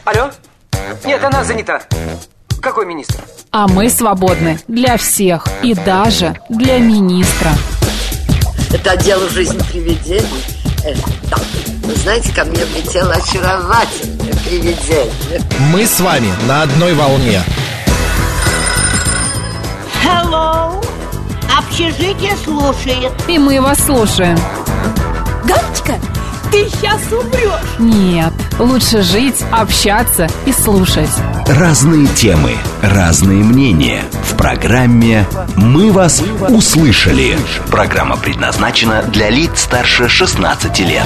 Алло? Нет, она занята. Какой министр? А мы свободны для всех и даже для министра. Это отдел «Жизнь привидений». Так, вы знаете, ко мне влетело очаровательное привидение. Мы с вами на одной волне. Hello! Общежитие слушает. И мы вас слушаем. Галочка, ты сейчас умрешь. Нет, лучше жить, общаться и слушать. Разные темы, разные мнения. В программе «Мы вас услышали». Программа предназначена для лиц старше 16 лет.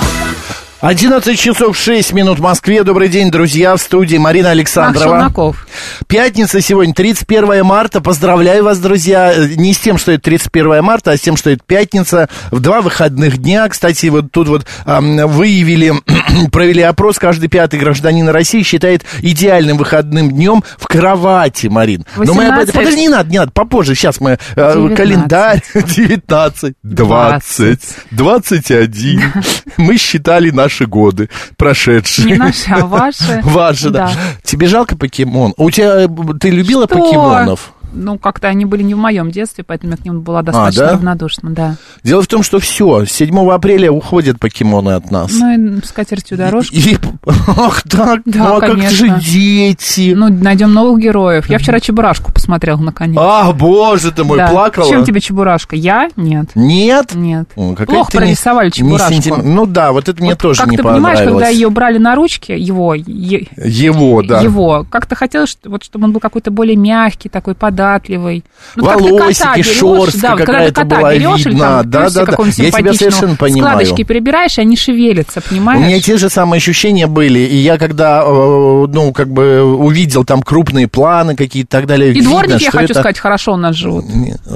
11 часов 6 минут в Москве. Добрый день, друзья, в студии Марина Александрова. Шелнаков. Пятница сегодня, 31 марта. Поздравляю вас, друзья. Не с тем, что это 31 марта, а с тем, что это пятница. В 2 выходных дня. Кстати, вот тут вот выявили, провели опрос. Каждый 5-й гражданин России считает идеальным выходным днем в кровати, Марин. 18... Но мы об этом... Подожди, не надо, попозже. Сейчас мы 19. Календарь. 19, 20, 21. Мы считали наши годы прошедшие. Не наши, а ваши. Ваши, да. Тебе жалко покемон? Ты любила покемонов? Ну, как-то они были не в моем детстве, поэтому я к ним была достаточно равнодушна, да. Дело в том, что все, с 7 апреля уходят покемоны от нас. Ну, и с катертью дорожки. Ах так, да, ну а как же дети? Ну, найдем новых героев. Я вчера Чебурашку посмотрела, наконец. Ах, боже ты мой, плакала? Чем тебе Чебурашка? Я? Нет. Нет? Нет. Плохо прорисовали Чебурашку. Ну да, вот это мне тоже не понравилось. Как ты понимаешь, когда ее брали на ручки, его, да. Его, как-то хотелось, чтобы он был какой-то более мягкий, такой податливый. Ну, волосики, шерстка какая-то была видна. Да. Я тебя совершенно понимаю. Складочки перебираешь, и они шевелятся, понимаешь? У меня те же самые ощущения были. И я когда, увидел там крупные планы какие-то и так далее. И дворники, я хочу сказать, хорошо у нас живут.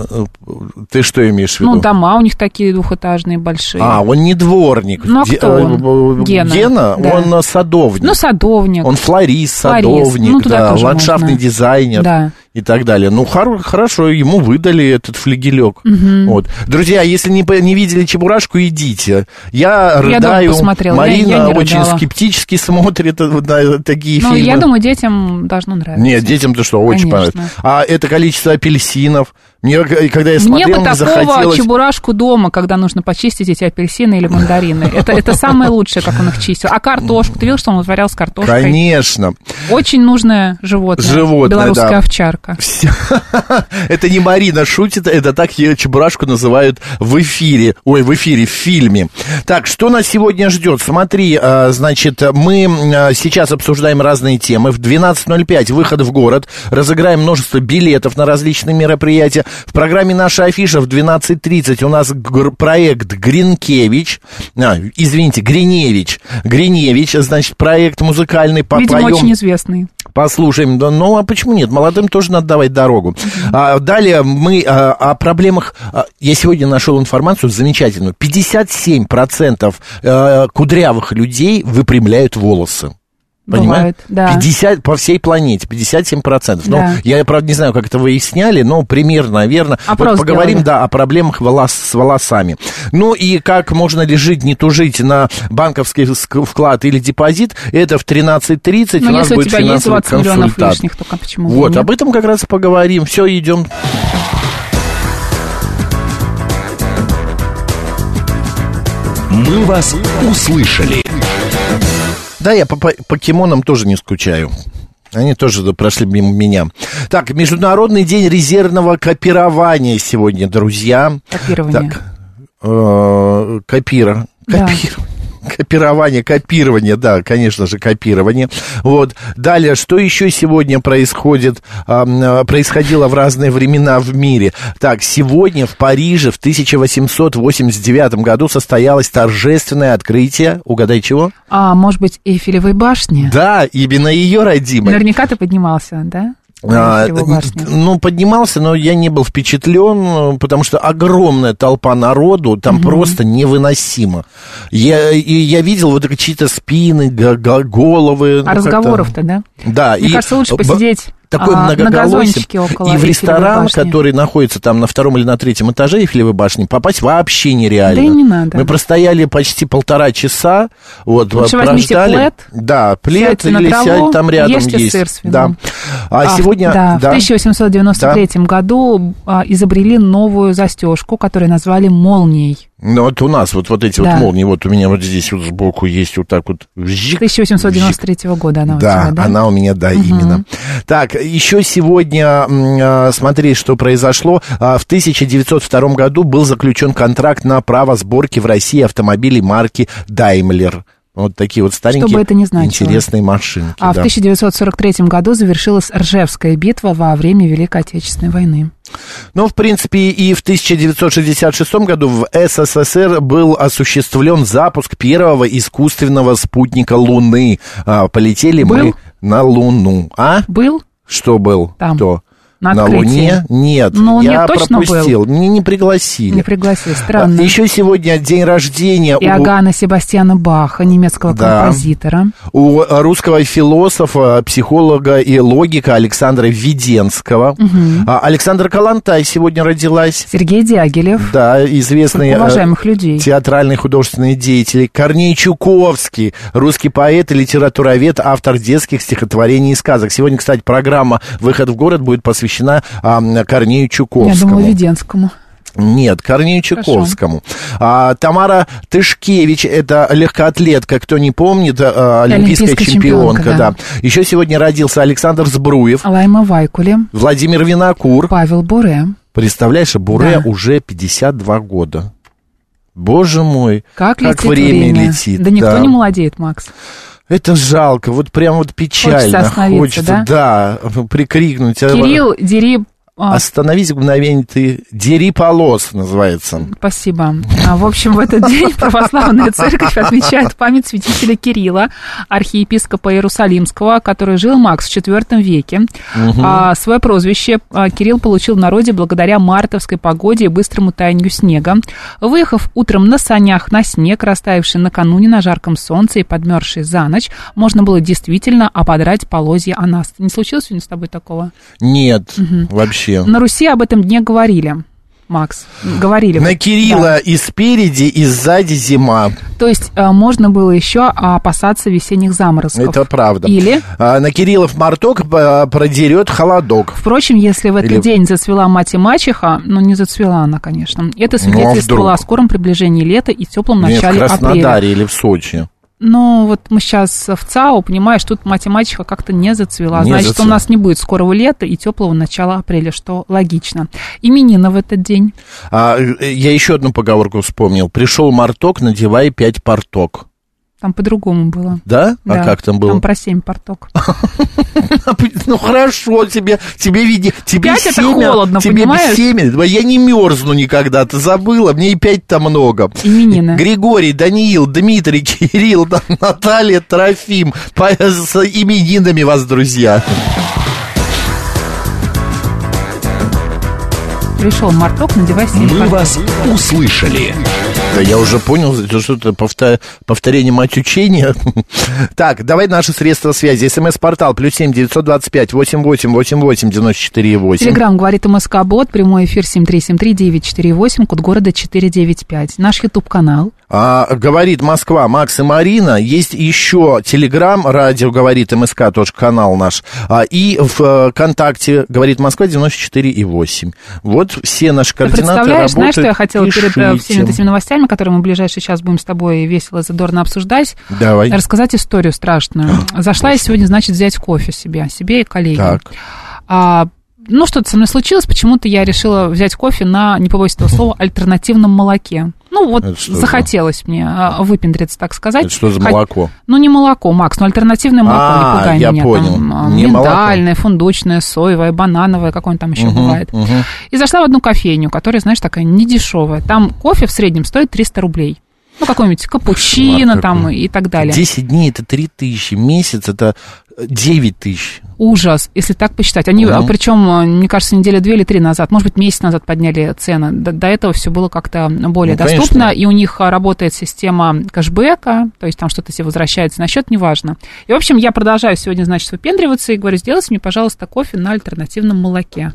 Ты что имеешь в виду? Ну, дома у них такие двухэтажные, большие. Он не дворник. Ну, а кто он? Гена? Да. Он садовник. Ну, садовник. Он флорист, садовник, ландшафтный дизайнер. Да. И так далее. Ну, хорошо, ему выдали этот флигелек. Вот. Друзья, если не видели Чебурашку, идите. Я рыдаю. Марина я очень скептически смотрит на такие фильмы. Я думаю, детям должно нравиться. Нет, детям-то что, очень понравится. А это количество апельсинов. Когда я смотрел, мне бы такого Чебурашку дома, когда нужно почистить эти апельсины или мандарины. Это самое лучшее, как он их чистил. А картошку? Ты видел, что он вытворял с картошкой? Конечно. Очень нужное животное. Белорусская овчарка. Это не Марина шутит, это так Чебурашку называют в эфире. Ой, в эфире, в фильме. Так, что нас сегодня ждет? Смотри, значит, мы сейчас обсуждаем разные темы. В 12:05 выход в город. Разыграем множество билетов на различные мероприятия. В программе «Наша афиша» в 12:30 у нас проект Гриневич, значит, проект музыкальный. Видимо, очень известный. Послушаем. Ну, а почему нет? Молодым тоже надо давать дорогу. Далее мы о проблемах... Я сегодня нашел информацию замечательную. 57% кудрявых людей выпрямляют волосы. Понимаешь? Да. 50 по всей планете, 57%. Да. Ну, я, правда, не знаю, как это выясняли, но примерно, наверное. Вот поговорим, о проблемах с волосами. Ну, и как можно ли жить, не тужить на банковский вклад или депозит, это в 13:30 у нас будет финансовый консультант. Лишних, только почему вот, об этом как раз поговорим. Все, идем. Мы вас услышали. Да, я по покемонам тоже не скучаю. Они тоже прошли мимо меня. Так, Международный день резервного копирования сегодня, друзья. Копирование. Так, копирование, да, конечно же, копирование. Вот. Далее, что еще сегодня происходило в разные времена в мире? Так, сегодня в Париже в 1889 году состоялось торжественное открытие, угадай чего? Может быть, Эйфелевой башни? Да, именно ее родимой. Наверняка ты поднимался, да? Поднимался, но я не был впечатлен, потому что огромная толпа народу, там просто невыносимо. Я видел вот чьи-то спины, головы. А разговоров-то, да? Да. Мне кажется, лучше посидеть Такой на многоголосие. газончике около И в Эйфелевой ресторан, башни. который находится там на 2-м или на 3-м этаже Эйфелевой башни, попасть вообще нереально. Да и не надо. Мы простояли почти 1,5 часа. Вот, Лучше возьмите прождали. плед, Да, плед сядьте на или траву, сядь там рядом ешьте есть. сыр с Да. вином. А сегодня... Да, в 1893 году изобрели новую застежку, которую назвали молнией. Ну, вот у нас вот эти Да. вот молнии, вот у меня вот здесь вот сбоку есть вот так вот. 1893 года она у Да, тебя, да? она у меня, да, именно. Так, еще сегодня, смотри, что произошло. В 1902 году был заключен контракт на право сборки в России автомобилей марки Daimler. Вот такие вот старенькие, Что бы это ни значило. интересные машинки. А в да. 1943 году завершилась Ржевская битва во время Великой Отечественной войны. Ну, в принципе, и в 1966 году в СССР был осуществлен запуск первого искусственного спутника Луны. Полетели Был? мы на Луну. А? Был? Что был? Там. Кто? На На открытии. Луне? Нет, Ну, я нет, точно пропустил. Меня не пригласили. Не пригласили, странно. Еще сегодня день рождения Иоганна Себастьяна Баха, немецкого Да. композитора. у русского философа, психолога и логика Александра Введенского. Александра Калантай сегодня родилась. Сергей Дягилев. Да, известный Уважаемых людей. театральный художественный деятель. Корней Чуковский, русский поэт и литературовед, автор детских стихотворений и сказок. Сегодня, кстати, программа «Выход в город» будет посвящена Корнею Чуковскому. Я думала, Веденскому. Нет, Корнею Чуковскому. Тамара Тышкевич, это легкоатлетка, кто не помнит, олимпийская чемпионка. Да. Еще сегодня родился Александр Збруев, Лайма Вайкуле. Владимир Винокур. Павел Буре. Представляешь, Буре Да. уже 52 года. Боже мой, Как летит время летит. Да никто не молодеет, Макс. Это жалко, вот прям вот печально. Хочется остановиться, да, прикрикнуть. Кирилл, дери... Остановись мгновение, ты дери полос, называется. Спасибо. В общем, в этот день православная церковь отмечает память святителя Кирилла, архиепископа Иерусалимского, который жил, Макс, в IV веке. Свое прозвище Кирилл получил в народе благодаря мартовской погоде и быстрому таянию снега. Выехав утром на санях на снег, растаявший накануне на жарком солнце и подмерзший за ночь, можно было действительно ободрать полозья анаст. Не случилось сегодня с тобой такого? Нет, вообще. На Руси об этом дне говорили, Макс, говорили. На Кирилла и спереди, и сзади зима. То есть можно было еще опасаться весенних заморозков. Это правда. Или... На Кириллов марток продерет холодок. Впрочем, если в этот день зацвела мать и мачеха, ну, не зацвела она, конечно, это свидетельствовало о скором приближении лета и теплом начале в Краснодаре апреля. или в Сочи. Ну, вот мы сейчас в ЦАУ, понимаешь, тут мать и мачеха как-то не зацвела. Значит, у нас не будет скорого лета и теплого начала апреля, что логично. Именины в этот день. Я еще одну поговорку вспомнил. Пришел марток, надевай 5 порток. Там по-другому было. Да? Да. А как там было? Там про 7 порток. Ну хорошо, тебе 5 это 7, холодно, тебе понимаешь? 7, я не мерзну никогда, ты забыла, мне и 5-то много. Именины. Григорий, Даниил, Дмитрий, Кирилл, Наталья, Трофим, с именинами вас, друзья. Пришел марток, надевай 7 Мы порток. вас услышали. Да я уже понял, это что-то повторение мать учения. Так, давай наши средства связи. СМС-портал +7 925 88 88 94 8. Телеграм говорит МСК-бот, прямой эфир 7373948, код города 495. Наш YouTube-канал. Говорит Москва, Макс и Марина. Есть еще Телеграм, радио говорит МСК, тоже канал наш. И в ВКонтакте говорит Москва 94,8. Вот все наши координаты Представляешь, работают. знаешь, что я хотела перед Пишите. всеми этими новостями, которые мы в ближайший час будем с тобой весело, задорно обсуждать, Давай. рассказать историю страшную. Зашла я сегодня, значит, взять кофе себе и коллеге. Так. Ну, что-то со мной случилось, почему-то я решила взять кофе на, не побоюсь этого слова, альтернативном молоке. Ну, вот захотелось мне выпендриться, так сказать. Это что за молоко? Ну, не молоко, Макс, но альтернативное молоко, не пугай я меня. понял. Там, Не миндальное, фундучное, соевое, банановое, какое-нибудь там еще бывает. И зашла в одну кофейню, которая, знаешь, такая недешевая. Там кофе в среднем стоит 300 рублей. Ну, какой-нибудь капучино там и так далее. 10 дней это 3000, месяц это 9000. Ужас, если так посчитать. Они, причем, мне кажется, неделя 2 или 3 назад, может быть, месяц назад подняли цены. До этого все было как-то более доступно, конечно. И у них работает система кэшбэка, то есть там что-то себе возвращается на счет, неважно. И, в общем, я продолжаю сегодня, значит, выпендриваться и говорю, сделайте мне, пожалуйста, кофе на альтернативном молоке.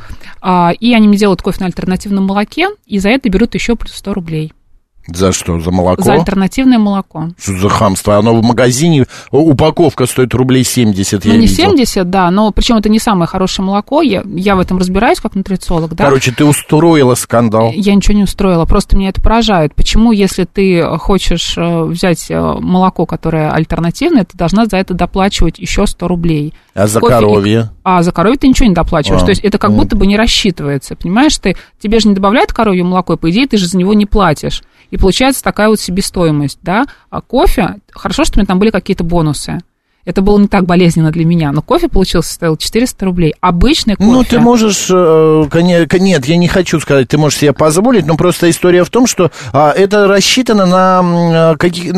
И они мне делают кофе на альтернативном молоке, и за это берут еще плюс 100 рублей. За что? За молоко? За альтернативное молоко. Что за хамство? Оно в магазине, упаковка стоит рублей 70, я видел. 70, да, но причем это не самое хорошее молоко, я в этом разбираюсь как нутрициолог, да. Короче, ты устроила скандал. Я ничего не устроила, просто меня это поражает. Почему, если ты хочешь взять молоко, которое альтернативное, ты должна за это доплачивать еще 100 рублей? А за коровье? А за коровье ты ничего не доплачиваешь, то есть это как будто бы не рассчитывается, понимаешь? Тебе же не добавляют коровье молоко, и по идее ты же за него не платишь. И получается такая вот себестоимость, да. А кофе, хорошо, что у меня там были какие-то бонусы. Это было не так болезненно для меня, но кофе получился, стоил 400 рублей. Обычный кофе. Ну, ты можешь, нет, я не хочу сказать, ты можешь себе позволить, но просто история в том, что это рассчитано на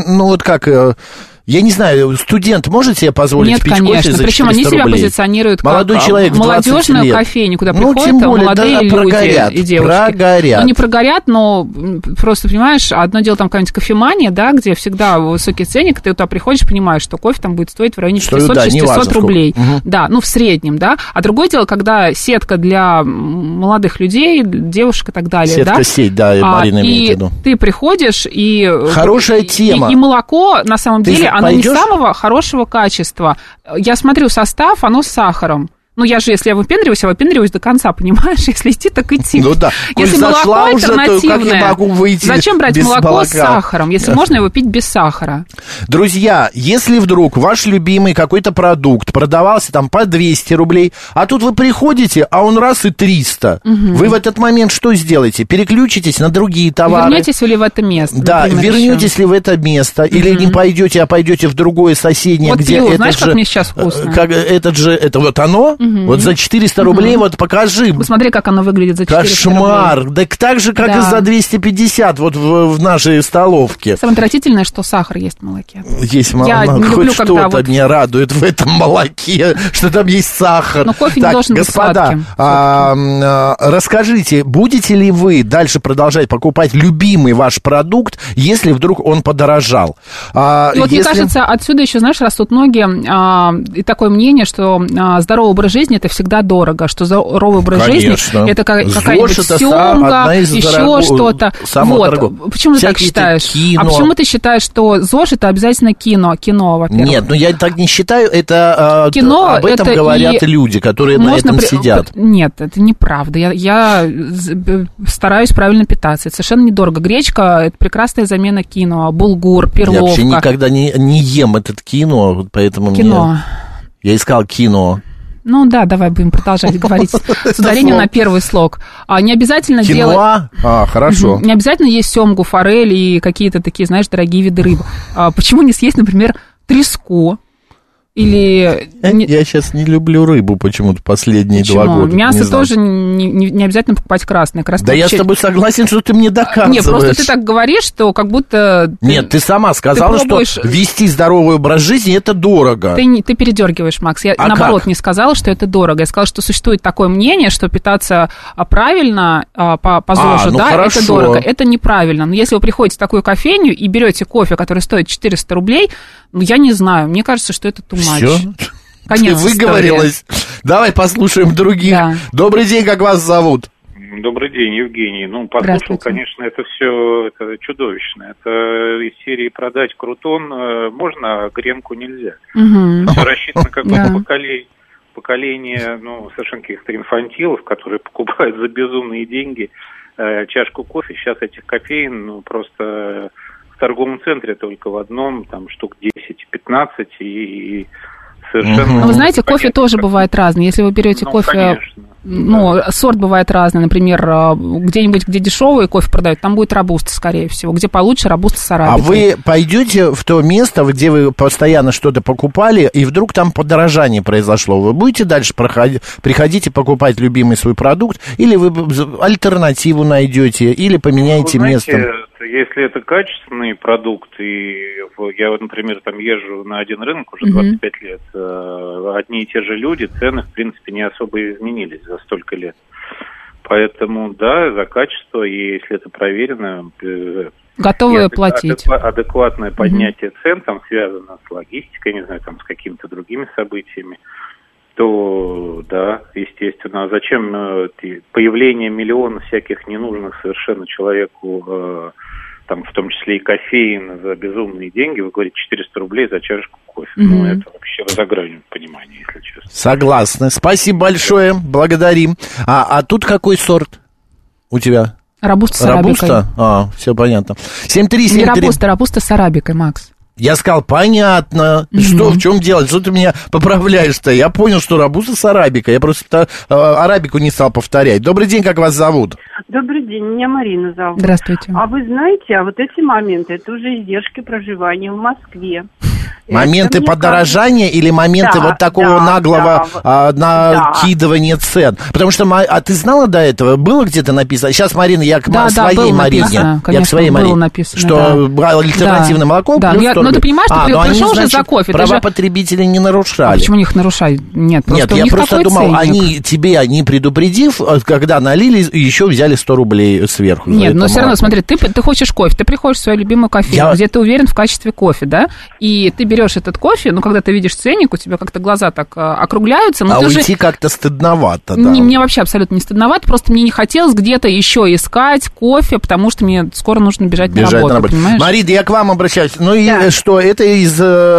я не знаю, студент может себе позволить пить кофе за 400 рублей? Причем они себя позиционируют молодой как человек молодежную кофейню, куда приходят тем более, молодые люди прогорят, и девушки. Прогорят. Ну, не прогорят, но просто, понимаешь, одно дело там какая-нибудь кофемания, да, где всегда высокий ценник, ты туда приходишь, понимаешь, что кофе там будет стоить в районе 500-600 рублей. Да, ну, в среднем, да. А другое дело, когда сетка для молодых людей, девушек и так далее, Сетка-сеть, да, Марина имеет в виду. И ты приходишь, и... Хорошая тема. И молоко, на самом деле, оно не самого хорошего качества. Я смотрю состав, оно с сахаром. Ну, если я выпендриваюсь до конца, понимаешь? Если идти, так идти. Ну да. Если молоко альтернативное, зачем брать молоко с сахаром, если можно его пить без сахара? Друзья, если вдруг ваш любимый какой-то продукт продавался там по 200 рублей, а тут вы приходите, а он раз и 300, вы в этот момент что сделаете? Переключитесь на другие товары. Вернетесь ли в это место? Да, вернетесь ли в это место, или не пойдете, а пойдете в другое соседнее, вот где пиво, этот знаешь, же... как мне сейчас вкусно? Это вот оно? Вот за 400 рублей, вот покажи. Посмотри, как оно выглядит за 400 Кошмар. рублей. Так же, как и за 250 вот в нашей столовке. Самое отвратительное, что сахар есть в молоке. Есть хоть что-то меня радует в этом молоке, что там есть сахар. Но кофе не должен быть сладким. Расскажите, будете ли вы дальше продолжать покупать любимый ваш продукт, если вдруг он подорожал? Мне кажется, отсюда еще, знаешь, растут ноги, и такое мнение, что здоровый образ жизни это всегда дорого, что здоровый образ жизни это какая-нибудь семга, еще что-то. Вот. Почему ты так считаешь? Кино. А почему ты считаешь, что ЗОЖ это обязательно кино, во-первых? Нет, я так не считаю, это кино, об этом говорят люди, которые на этом сидят. Нет, это неправда. Я стараюсь правильно питаться. Это совершенно недорого. Гречка это прекрасная замена кино, булгур, перловка. Я вообще никогда не ем этот кино, поэтому я искал кино. Ну да, давай будем продолжать говорить с ударением на первый слог. Не обязательно делать... Хорошо. Не обязательно есть семгу, форель и какие-то такие, знаешь, дорогие виды рыбы. Почему не съесть, например, треску? Или... Я сейчас не люблю рыбу почему-то последние 2 года. Мясо тоже не обязательно покупать красное. Да я с тобой согласен, что ты мне доказываешь. Нет, просто ты так говоришь, что как будто... Нет, ты сама сказала, что вести здоровый образ жизни – это дорого. Ты передергиваешь, Макс. Я, наоборот, не сказала, что это дорого. Я сказала, что существует такое мнение, что питаться правильно по ЗОЖу, это дорого. Это неправильно. Но если вы приходите в такую кофейню и берете кофе, который стоит 400 рублей, я не знаю, мне кажется, что это too much. Всё? Конец ты выговорилась. Истории. Давай послушаем других. Да. Добрый день, как вас зовут? Добрый день, Евгений. Послушал, конечно, это все чудовищно. Это из серии продать крутон можно, а гренку нельзя. Все рассчитано как бы на поколение совершенно каких-то инфантилов, которые покупают за безумные деньги чашку кофе. Сейчас этих кофеин просто в торговом центре только в одном, там штук 10-15 и совершенно... Вы знаете, кофе тоже бывает разный. Если вы берете кофе... сорт бывает разный. Например, где-нибудь, где дешевый кофе продают, там будет робуста, скорее всего. Где получше, робуста с арабикой. А вы пойдете в то место, где вы постоянно что-то покупали, и вдруг там подорожание произошло? Вы будете дальше приходить и покупать любимый свой продукт, или вы альтернативу найдете, или поменяете место? Если это качественный продукт, и я, например, там езжу на один рынок уже 25 лет, одни и те же люди, цены, в принципе, не особо изменились за столько лет. Поэтому, да, за качество, и если это проверено... Готовы платить. Адекватное поднятие цен там связано с логистикой, не знаю, там с какими-то другими событиями, то да, естественно. А зачем появление миллиона всяких ненужных совершенно человеку, там в том числе и кофеин за безумные деньги, вы говорите 400 рублей за чашку кофе. Ну, это вообще за гранью понимания, если честно. Согласны. Спасибо большое, благодарим. А тут какой сорт у тебя? Робуста с арабикой. Робуста? Все понятно. 73739. Не робуста с арабикой, Макс. Я сказал, понятно. Что, в чем дело? Что ты меня поправляешь-то? Я понял, что робуста с арабикой. Я просто арабику не стал повторять. Добрый день, как вас зовут? Добрый день, меня Марина зовут. Здравствуйте. А вы знаете, вот эти моменты, это уже издержки проживания в Москве. Моменты подорожания или моменты вот такого наглого накидывания цен? Потому что, а ты знала до этого? Было где-то написано? Сейчас, Марина, я к своей Марине. Написано, конечно, я к своей Марине. Написано, что альтернативное молоко плюс 100 рублей. Ты понимаешь, что ты пришел уже за кофе. Права потребителей не нарушали. Почему их нарушали? Нет, я просто думал, они не предупредив, когда налили, еще взяли 100 рублей сверху. Нет, но все равно, смотри, ты хочешь кофе, ты приходишь в свою любимую кофейню, где ты уверен в качестве кофе, да, и ты берешь этот кофе, когда ты видишь ценник, у тебя как-то глаза так округляются. Но уйти как-то стыдновато, да. Мне вообще абсолютно не стыдновато, просто мне не хотелось где-то еще искать кофе, потому что мне скоро нужно бежать на работу, понимаешь? Марина, я к вам обращаюсь. Ну и что, это из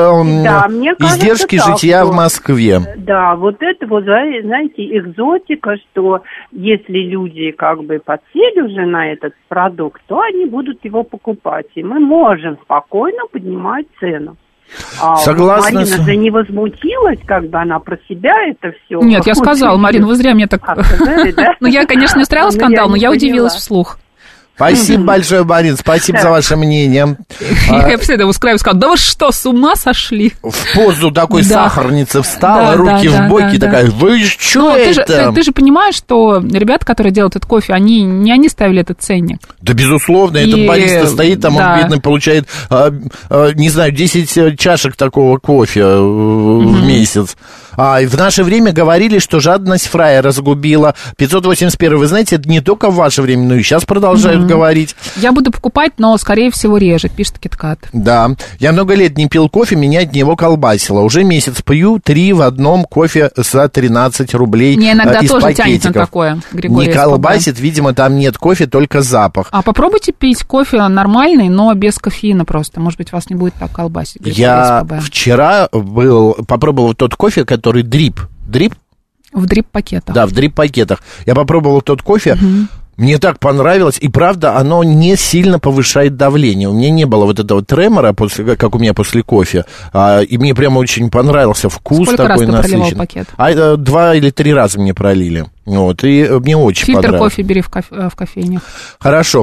издержки жития в Москве? Да, вот это вот, знаете, экзотика, что если люди как бы подсели уже на этот продукт, то они будут его покупать, и мы можем спокойно поднимать цену. Согласна. Марина же не возмутилась, как бы она про себя это все. Нет, я сказала, Марина, вы зря мне так... Ну, я, конечно, не устраивала скандал, но я удивилась вслух. Спасибо большое, Марин, спасибо за ваше мнение. Я после устраиваю, сказала, да вы что, с ума сошли? В позу такой сахарницы встала, руки в боки, такая, вы что это? Ты же понимаешь, что ребята, которые делают этот кофе, не они ставили этот ценник. Да, безусловно, этот бариста стоит там, он, бедный, получает, не знаю, 10 чашек такого кофе в месяц. И в наше время говорили, что жадность фрая разгубила. 581, вы знаете, это не только в ваше время, но и сейчас продолжают говорить. Я буду покупать, но, скорее всего, реже, пишет Киткат. Да, я много лет не пил кофе, меня от него колбасило. Уже месяц пью 3 в одном кофе за 13 рублей мне иногда из тоже пакетиков. Тянет на такое, Григорий. Не колбасит, видимо, там нет кофе, только запах. А попробуйте пить кофе нормальный, но без кофеина просто. Может быть, вас не будет так колбасить. Я вчера попробовал тот кофе, который дрип. Дрип? В дрип-пакетах. Да, в дрип-пакетах. Я попробовал тот кофе. Мне так понравилось, и правда, оно не сильно повышает давление. У меня не было вот этого тремора, как у меня после кофе, и мне прямо очень понравился вкус. Сколько такой раз ты насыщенный. проливал пакет? 2 или 3 раза мне пролили. Вот, и мне очень понравилось. Фильтр кофе бери в кофейнях. Хорошо.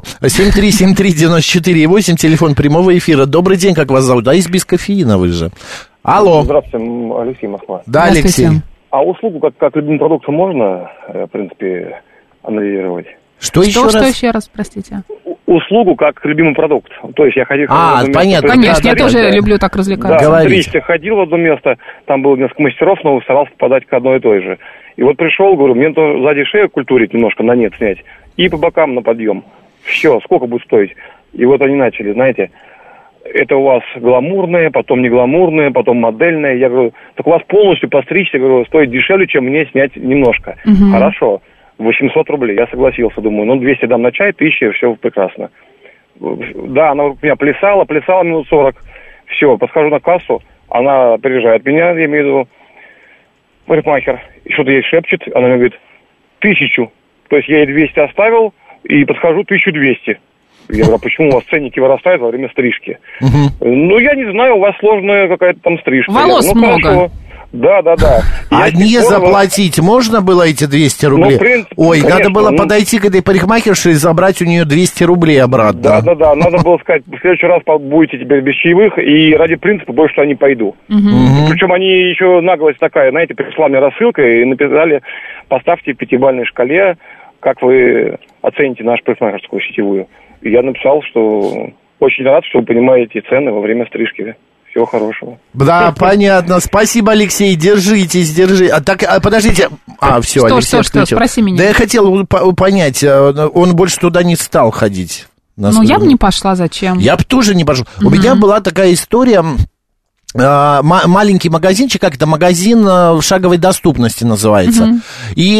7373948, телефон прямого эфира. Добрый день, как вас зовут? Из без кофеина вы же. Алло. Здравствуйте, Алексей, Москва. Да, Алексей. А услугу как любым продуктом можно, в принципе, анализировать? Что еще раз, простите? Услугу как любимый продукт. То есть я ходил... понятно. Конечно, я тоже люблю так развлекаться. Да, стричься ходил в одно место, там было несколько мастеров, но старался попадать к одной и той же. И вот пришел, говорю, мне то сзади шею культурить немножко, на нет снять, и по бокам на подъем. Все, сколько будет стоить? И вот они начали, знаете, это у вас гламурное, потом не гламурное, потом модельное. Я говорю, так у вас полностью постричься, говорю, стоит дешевле, чем мне снять немножко. Хорошо. 800 рублей. Я согласился, думаю, 200 дам на чай, 1000, все прекрасно. Да, она у меня плясала минут 40. Все, подхожу на кассу, она опережает меня, я имею в виду, парикмахер. И что-то ей шепчет, она мне говорит, 1000. То есть я ей 200 оставил, и подхожу 1200. Я говорю, а почему у вас ценники вырастают во время стрижки? Ну, я не знаю, у вас сложная какая-то там стрижка. Волос много. Хорошо. Да. А не заплатить можно было эти 200 рублей? Ой, конечно, надо было подойти к этой парикмахерше и забрать у нее 200 рублей обратно. Да, надо было сказать, в следующий раз будете теперь без чаевых, и ради принципа больше туда не пойду. Причем они еще наглость такая, знаете, пришла мне рассылка и написали, поставьте в 5-бальной шкале, как вы оцените нашу парикмахерскую сетевую. И я написал, что очень рад, что вы понимаете цены во время стрижки. Всего хорошего. Да, понятно. Спасибо, Алексей. Держитесь. Подождите. Все, Алексей отключил. Спроси меня. Да я хотел понять, он больше туда не стал ходить. Я бы не пошла, зачем? Я бы тоже не пошел. У меня была такая история... маленький магазинчик, как это, магазин шаговой доступности называется. И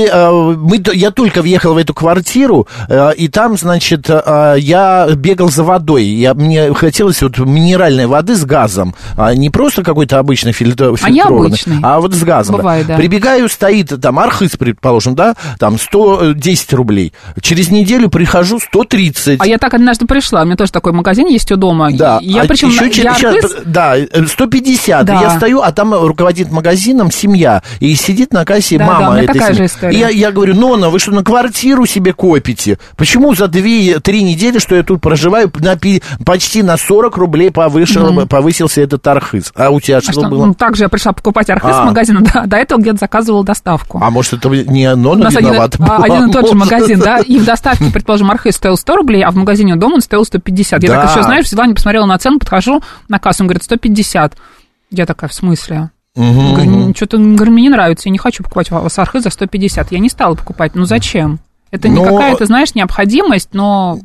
я только въехал в эту квартиру, и там, значит, я бегал за водой. Мне хотелось вот минеральной воды с газом. Не просто какой-то обычный фильтрованный, а вот с газом. Бывает, да. Прибегаю, стоит там архыз, предположим, да, там 110 рублей. Через неделю прихожу 130. А я так однажды пришла, у меня тоже такой магазин есть у дома. Да, я причем да, 150. Да. Я стою, а там руководит магазином семья, и сидит на кассе мама этой семьи. И я говорю: Нона, вы что, на квартиру себе копите? Почему за 2-3 недели, что я тут проживаю, почти на 40 рублей повысился этот архыз? А у тебя что было? Также я пришла покупать архыз в магазин, до этого где-то заказывала доставку. А может, это не Нона виновата была? Один и тот же магазин, да, и в доставке, предположим, архыз стоил 100 рублей, а в магазине у дома он стоил 150. Я так еще, знаешь, взяла, не посмотрела на цену, подхожу на кассу, он говорит: 150. Я такая: в смысле? Говорю, что-то, мне не нравится, я не хочу покупать у вас архыз за 150. Я не стала покупать. Зачем? Это не какая-то, знаешь, необходимость, но...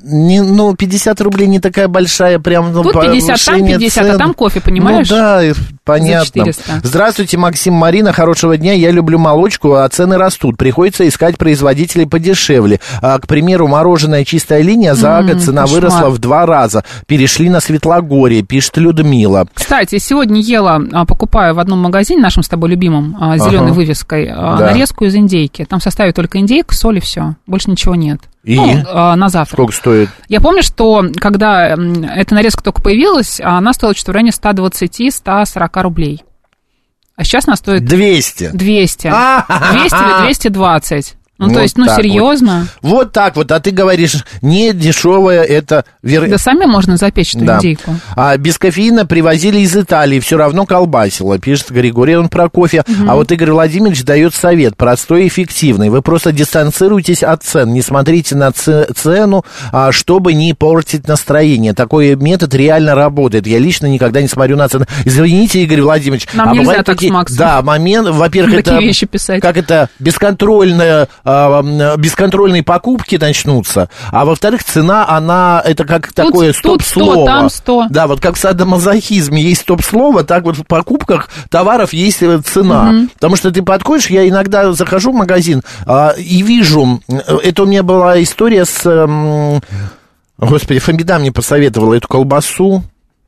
50 рублей не такая большая прям... Тут 50, там 50, цен. А там кофе, понимаешь? Да, понятно. Здравствуйте, Максим, Марина, хорошего дня. Я люблю молочку, а цены растут. Приходится искать производителей подешевле. К примеру, мороженое «Чистая линия» за год цена выросла в 2 раза. Перешли на Светлогорье, пишет Людмила. Кстати, сегодня ела, покупаю в одном магазине, нашем с тобой любимом, зеленой вывеской, нарезку из индейки. Там в составе только индейка, соль и все. Больше ничего нет. И? На завтрак. Сколько стоит? Я помню, что когда эта нарезка только появилась, она стоила что-то в районе 120-140 рублей. А сейчас она стоит... 200. 200 или 220. То есть, серьезно. Вот так вот, а ты говоришь, не дешевая это... Да сами можно запечь эту индейку. А без кофеина привозили из Италии, все равно колбасило, пишет Григорий, он про кофе. А вот Игорь Владимирович дает совет, простой и эффективный. Вы просто дистанцируйтесь от цен, не смотрите на цену, чтобы не портить настроение. Такой метод реально работает. Я лично никогда не смотрю на цены. Извините, Игорь Владимирович. Нам нельзя так с Максом. Да, момент, во-первых, это... Такие вещи писать. Как это, бесконтрольные покупки начнутся, а во-вторых, цена, она, это как такое стоп-слово. 100, там 100. Да, вот как в садомазохизме есть стоп-слово, так вот в покупках товаров есть цена. Потому что ты подходишь, я иногда захожу в магазин и вижу, это у меня была история с, господи, Фомида мне посоветовала эту колбасу.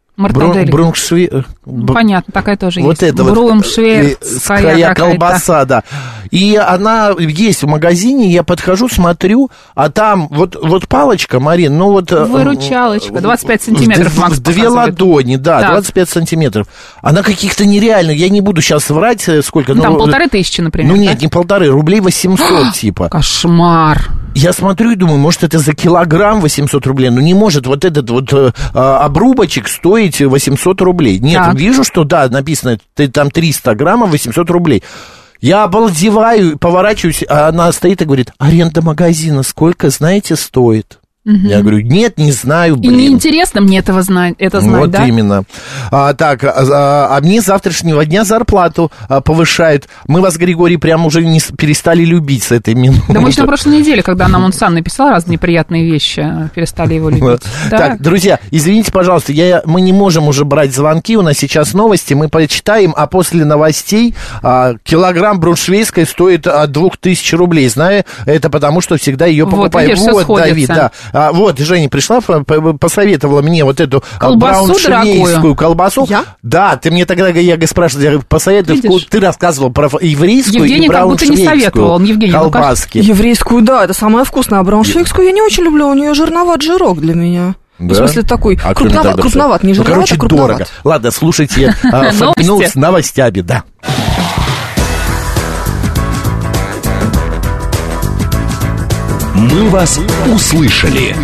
Понятно, такая тоже вот есть. Это Бруншвейгская колбаса, да. И она есть в магазине, я подхожу, смотрю, а там вот палочка, Марин, выручалочка, 25 сантиметров, Макс показывает. 2 ладони, да, так. 25 сантиметров. Она каких-то нереальных, я не буду сейчас врать, сколько. Там 1500, например. Нет, не 1,5, рублей 800 типа. Кошмар. Я смотрю и думаю, может, это за килограмм 800 рублей, но не может вот этот вот обрубочек стоить 800 рублей. Нет, так. Вижу, что, да, написано, там 300 граммов, 800 рублей. Я обалдеваю, поворачиваюсь, а она стоит и говорит: аренда магазина сколько, знаете, стоит? Я говорю: нет, не знаю, блин. И неинтересно мне это знать, вот да? Именно. А мне с завтрашнего дня зарплату повышают. Мы вас, Григорий, прям уже не перестали любить с этой минуты. Да мы еще на прошлой неделе, когда нам он сам написал разные неприятные вещи, перестали его любить. Да. Так, друзья, извините, пожалуйста, мы не можем уже брать звонки, у нас сейчас новости, мы почитаем, а после новостей килограмм бруншвейской стоит 2000 рублей. Знаю, это потому, что всегда ее покупаю. Вот, Давид, да. Вот, Женя пришла, посоветовала мне вот эту брауншвейгскую колбасу. Я? Да, ты мне тогда, я спрашивала, посоветовала, ты рассказывала про еврейскую Евгений и брауншвейгскую как будто не советовал, он Евгений, колбаски. Еврейскую, да, это самое вкусное, а брауншвейгскую я не очень люблю, у нее жирноват жирок для меня. Да? В смысле такой крупноват, не жирноват, а крупноват. Дорого. Ладно, слушайте Фомину с новостями, да. Мы вас услышали.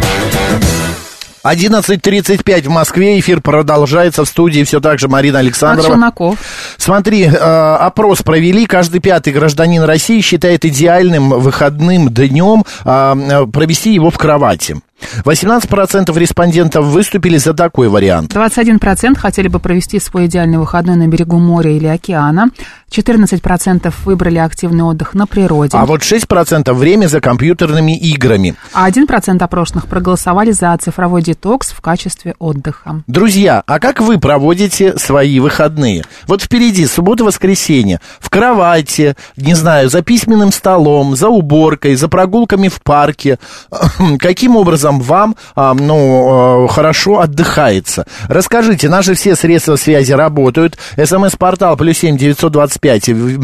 11:35 в Москве. Эфир продолжается. В студии все так же Марина Александрова. Смотри, опрос провели. Каждый 5-й гражданин России считает идеальным выходным днем провести его в кровати. 18% респондентов выступили за такой вариант. 21% хотели бы провести свой идеальный выходной на берегу моря или океана. 14% выбрали активный отдых на природе. А вот 6% время за компьютерными играми. А 1% опрошенных проголосовали за цифровой детокс в качестве отдыха. Друзья, а как вы проводите свои выходные? Вот впереди суббота-воскресенье. В кровати, не знаю, за письменным столом, за уборкой, за прогулками в парке. Каким образом вам, хорошо отдыхается? Расскажите, наши все средства связи работают. СМС-портал +7 925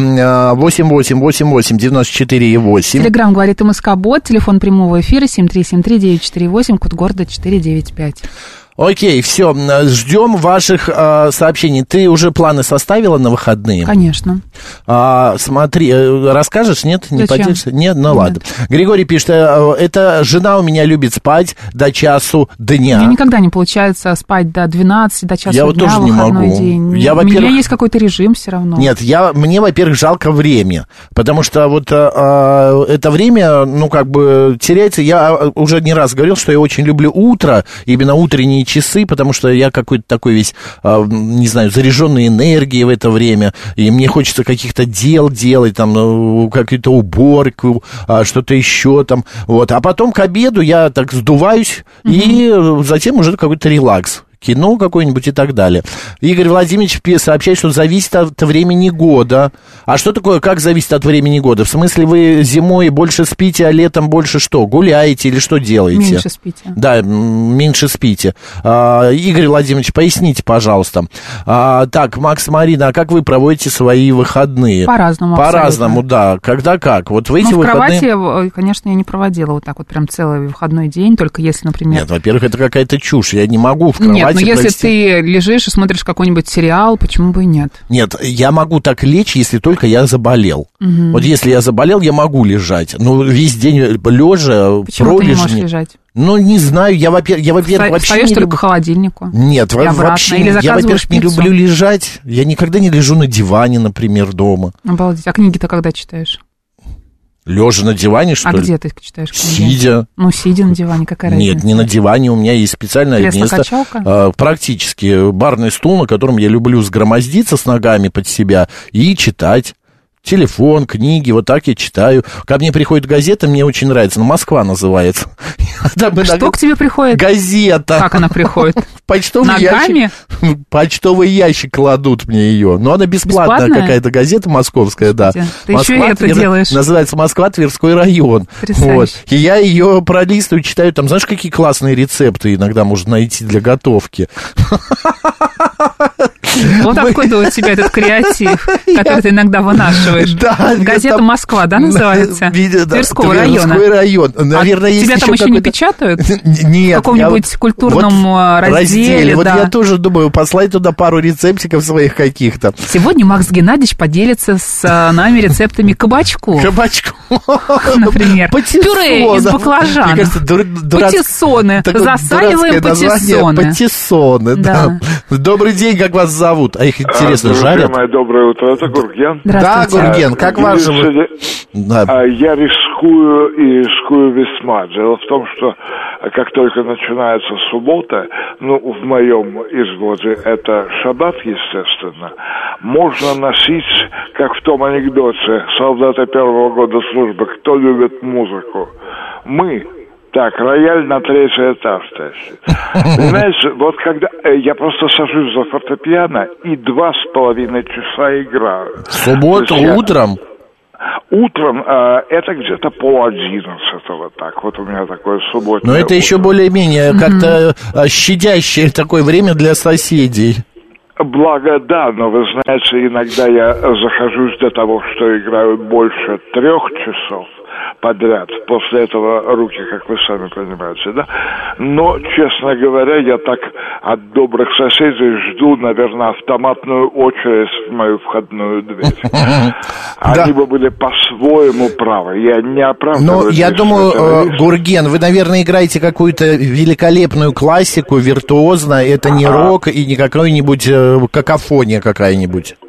88 88 94 8. Телеграм говорит МСК-бот, телефон прямого эфира 7373948, код города 495. Окей, все, ждем ваших сообщений. Ты уже планы составила на выходные? Конечно. Смотри, расскажешь, нет? Не поделишься? Нет? Ну ладно. Григорий пишет, это жена у меня любит спать до часу дня. Мне никогда не получается спать до 12, до часу дня. Я вот тоже не могу. День. У меня есть какой-то режим все равно. Нет, мне, во-первых, жалко время, потому что вот это время, теряется. Я уже не раз говорил, что я очень люблю утро, именно утренние часы, потому что я какой-то такой весь, не знаю, заряженный энергией в это время, и мне хочется каких-то дел делать, там, какую-то уборку, что-то еще там, вот. А потом к обеду я так сдуваюсь, и затем уже какой-то релакс. Кино какое-нибудь и так далее. Игорь Владимирович сообщает, что зависит от времени года. А что такое, как зависит от времени года? В смысле, вы зимой больше спите, а летом больше что? Гуляете или что делаете? Меньше спите. Да, меньше спите. Игорь Владимирович, поясните, пожалуйста. Так, Макс, Марина, а как вы проводите свои выходные? По-разному. По-разному, да. Когда как? Вот в эти выходные... в кровати, конечно, я не проводила вот так вот прям целый выходной день, только если, например... Нет, во-первых, это какая-то чушь. Я не могу в кровати... Нет, но если ты лежишь и смотришь какой-нибудь сериал, почему бы и нет? Нет, я могу так лечь, если только я заболел. Угу. Вот если я заболел, я могу лежать. Но весь день лежа, почему ты не можешь лежать? Ну, не знаю, я во-первых, вообще встаешь только к холодильнику. Нет, вообще, я, во-первых, не люблю лежать. Я никогда не лежу на диване, например, дома. Обалдеть. А книги-то когда читаешь? Лежа на диване, что ли? А где ты читаешь книги? Сидя. Ну, сидя на диване, какая разница? Нет, не на диване, у меня есть специальное место. Кресло-качалка? Практически барный стул, на котором я люблю сгромоздиться с ногами под себя и читать. Телефон, книги, вот так я читаю. Ко мне приходит газета, мне очень нравится, «Москва» называется. Что к тебе приходит? Газета. Как она приходит? Ногами? Почтовый ящик кладут мне ее. Но она бесплатная какая-то газета московская, да. Ты еще и это делаешь. Называется «Москва, Тверской район». Вот. И я ее пролистываю, читаю. Там, знаешь, какие классные рецепты иногда можно найти для готовки. Вот откуда у тебя этот креатив, который ты иногда вынашиваешь. Да. Газета «Москва», да, называется? Тверского района. Тверской район. Наверное, есть тебя там еще не печатают? Нет. В каком-нибудь культурном разделе? Вот я тоже думаю, послать туда пару рецептиков своих каких-то. Сегодня Макс Геннадьевич поделится с нами рецептами кабачку. Кабачку. Например. Пюре из баклажана. Патиссоны. Засаливаем патиссоны. Патиссоны, да. Добрый день, как вас зовут? А их интересно жарят? Доброе утро, это Гурген. Да, Гурген, как вас зовут? Я рискую весьма. Дело в том, что как только начинается суббота, в моем изводе это шаббат, естественно, можно носить, как в том анекдоте, солдаты первого года службы, кто любит музыку? Мы. Так, рояль на 3-й этаж тащит. Понимаете, вот когда я просто сажусь за фортепиано и 2,5 часа играю. В субботу утром? Утром это где-то 10:30, так вот у меня такое субботнее. Но это еще более-менее как-то щадящее такое время для соседей. Благо, да, но вы знаете, иногда я захожусь до того, что играю больше 3 часов подряд. После этого руки, как вы сами понимаете, да? Но, честно говоря, я так от добрых соседей жду, наверное, автоматную очередь в мою входную дверь. Они бы были по-своему правы. Я не оправдываю. Ну, я думаю, Гурген, вы, наверное, играете какую-то великолепную классику, виртуозно. Это не рок и не какой-нибудь какофония какая-нибудь.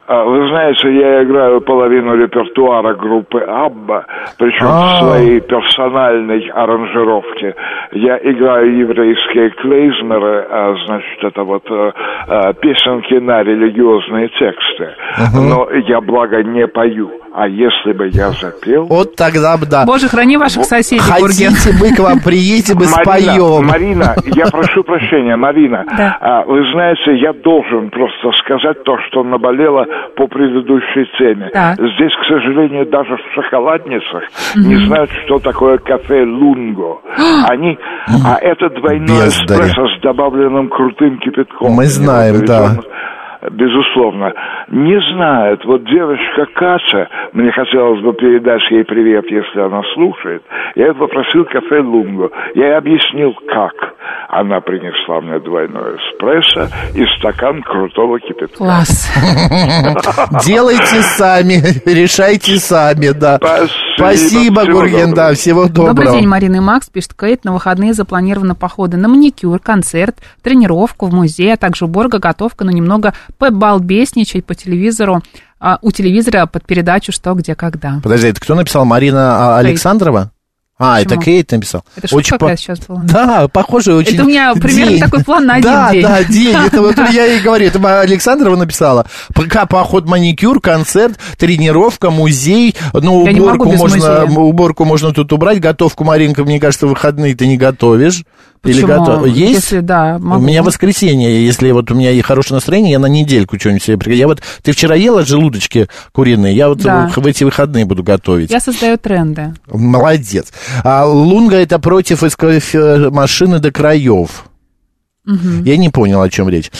Вы знаете, я играю половину репертуара группы «Абба», причем в своей персональной аранжировке. Я играю еврейские клейзмеры, значит, это вот песенки на религиозные тексты. Но я, благо, не пою. А если бы я запел... Вот тогда бы, да. Боже, храни ваших соседей, Гурген. Хотите, мы к вам приедем и споем. Марина, я прошу прощения, Марина. Вы знаете, я должен просто сказать то, что наболело по предыдущей теме. Здесь, к сожалению, даже в шоколадницах не знают, что такое кафе «Лунго». А это двойное эспрессо с добавленным крутым кипятком. Мы знаем, да. Безусловно, не знает. Вот девочка Катя, мне хотелось бы передать ей привет, если она слушает. Я попросил кафе «Лунго». Я ей объяснил, как. Она принесла мне двойное эспрессо и стакан крутого кипятка. Класс. Делайте сами, решайте сами, да. Спасибо, Гурген, да, всего доброго. Добрый день, Марина и Макс, пишет Кейт. На выходные запланированы походы на маникюр, концерт, тренировку в музей, а также уборка, готовка, но немного побалбесничать по телевизору, у телевизора под передачу «Что, где, когда». Подожди, это кто написал? Марина Александрова? Почему? Это Кейт написал. Это шутка какая сейчас была? Да, похоже очень. Это у меня примерно такой план на один день. Да, день. Это вот я ей говорю, это Александрова написала. Поход, маникюр, концерт, тренировка, музей. Ну, уборку можно тут убрать. Готовку, Маринка, мне кажется, в выходные ты не готовишь. Почему? Или есть? Если, да, могу. У меня воскресенье, если вот у меня и хорошее настроение, я на недельку что-нибудь себе приготовлю. Ты вчера ела желудочки куриные, я вот в эти выходные буду готовить. Я создаю тренды. Молодец. Лунга — это против машины до краев. Я не понял, о чем речь.